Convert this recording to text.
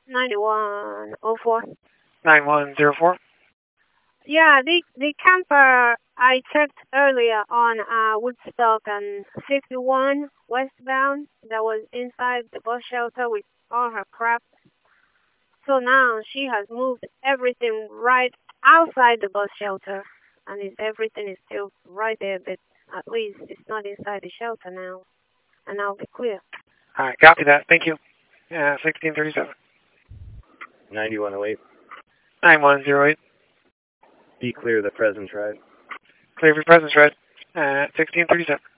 9104. 9104. Yeah, the camper I checked earlier on Woodstock and 61 westbound that was inside the bus shelter with all her crap. So now she has moved everything right outside the bus shelter, and everything is still right there, but at least it's not inside the shelter now, and I'll be clear. All right, copy that. Thank you. 1637. 9108. 9108. Be clear the presence, right? Clear for presence, right? 1637.